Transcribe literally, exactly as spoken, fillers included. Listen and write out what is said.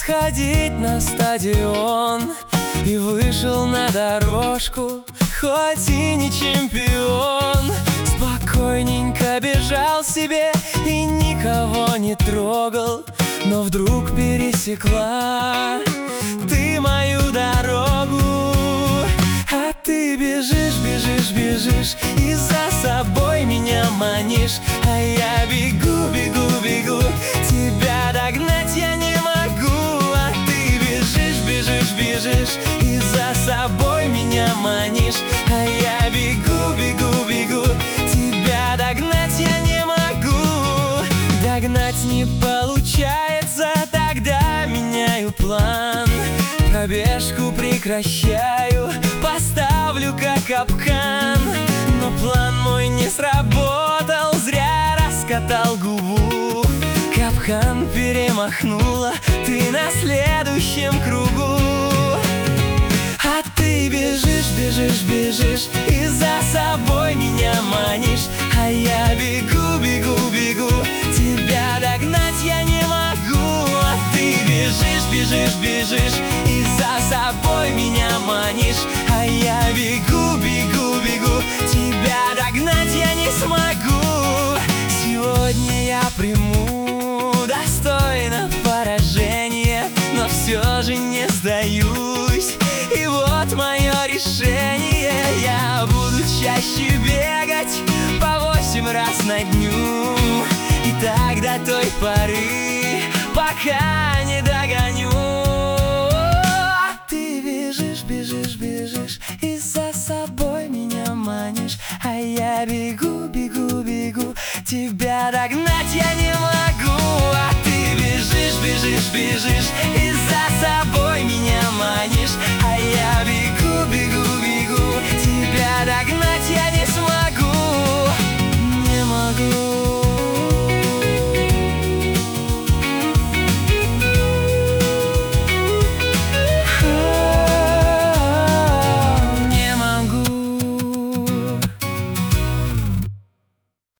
сходить на стадион и вышел на дорожку, хоть и не чемпион. Спокойненько бежал себе и никого не трогал, но вдруг пересекла ты мою дорогу. А ты бежишь, бежишь, бежишь и за собой меня манишь, а я бегу, бегу, бегу, тебя догнать я не могу. А ты бежишь, бежишь, бежишь и за собой меня манишь, а я бегу, бегу, бегу, тебя догнать я не могу. Догнать не получается, тогда меняю план, пробежку прекращаю, поставлю как капкан. Но план мой не сработал, зря раскатал губу. Капкан перемахнула ты на следующем кругу. А ты бежишь, бежишь, бежишь и за собой меня манишь, а я бегу, бегу, бегу, тебя догнать я не могу. А ты бежишь, бежишь, бежишь и за собой меня манишь, а я бегу, бегу, бегу, тебя догнать я не смогу. Сегодня я приму достойно поражение, но все же не сдаюсь. И вот мое решение: я буду чаще бегать по восемь раз на дню, и так до той поры, пока не догоню. А ты бежишь, бежишь, бежишь и за собой меня манишь, а я бегу, бегу, бегу, тебя догнать я не могу. А ты бежишь, бежишь, бежишь и за собой меня манишь, а я бегу.